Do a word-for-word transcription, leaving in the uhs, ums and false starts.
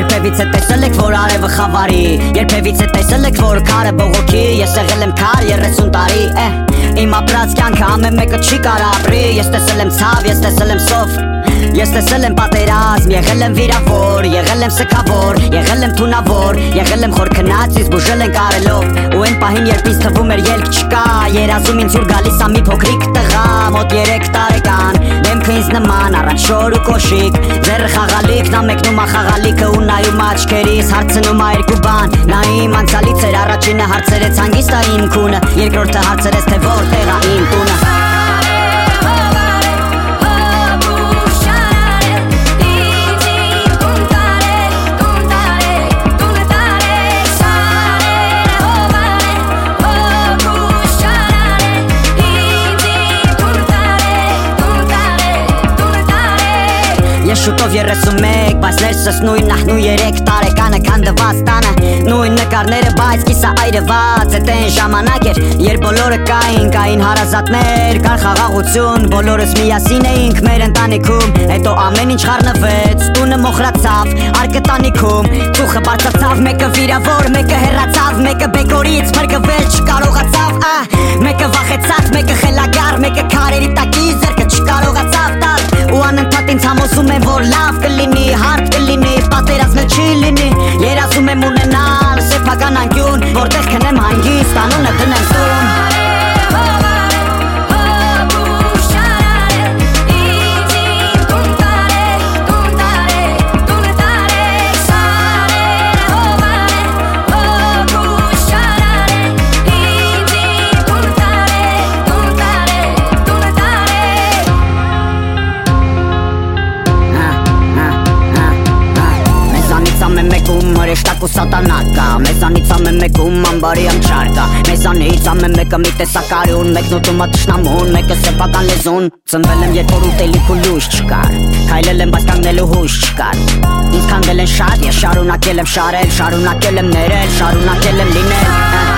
Երբևիցե տեսել եք, որ արևը խավարի, երբևիցե տեսել եք, որ քարը բողոքի, ես եղել եմ քար երեսուն տարի, իմ ապրած կյանքը ամեն մեկը չի կարա ապրի, ես տեսել եմ ցավ, ես տեսել եմ սով, ես տեսել եմ պատերազմ, եղել եմ վիրավոր, եղել եմ սգավոր, եղել եմ թունավոր, եղել եմ խոր քնածից, բուժել ենք արելով, ու այն պահին երբ ինձ թվում էր ելք չկա, երազում ինձ ուր գալիս ա մի փոքրիկ տղա, մոտ երեք տարեկան, դեմքը ինձ նման, առաջ շոր ու կոշիկ, ձեռը խաղալիք, նա մեկնում ա խաղալիքը ու նայում ա աչքերիս, հարցնում ա երկու բան, նա իմ անցյալից էր, առաջինը հարցրեց հանգիստ ա իմ քունը, երկրորդը հարցրեց թե որտեղ ա իմ տունը. Շուտով երեսունմեկ, բայց ներսս նույն ահնու երեք տարեկանը քանդված տանը, նույն նկարները, բայց կիսա այրված, էդ այն ժամանակ էր, երբ բոլորը կային, կային հարազատներ, կար խաղաղություն, բոլորս միասին էինք մեր ընտանիքում, հետո ամեն ինչ խառնվեց, տունը մոխրացավ, արկը տանիքում, ծուխը բարձրացավ, մեկը վիրավոր, մեկը հեռացավ, մեկը բեկորից փրկվել չկարողացավ, մեկը վախեցած, մեկը խելագար, մեկը քարերի տակի ձեռքը չկարողացավ տալ, ու անընդհատ ինձ համոզում եմ, որ լավ կլինի, հարթ կլինի, պատերազմը չի լինի, երազում եմ ունենալ սեփական անկյուն, որտեղ քնեմ հանգիստ, անունը դնեմ տուն. Հրեշտակ ու սատանա կա, մեզանից ամեն մեկում ամբարի ամչար կա, մեզանից ամեն մեկը մի տեսակարուն, մեկն ուտում ա թշնամուն, մեկը սեփական լեզուն, ծնվել եմ երբ որ ուտելիք ու լույս չկար, քայլել եմ բայց կանգնելու հույս չկար, ինձ քանդել են շատ, ես շարունակել եմ շարել, շարունակել եմ ներել, շարունակել եմ լինել.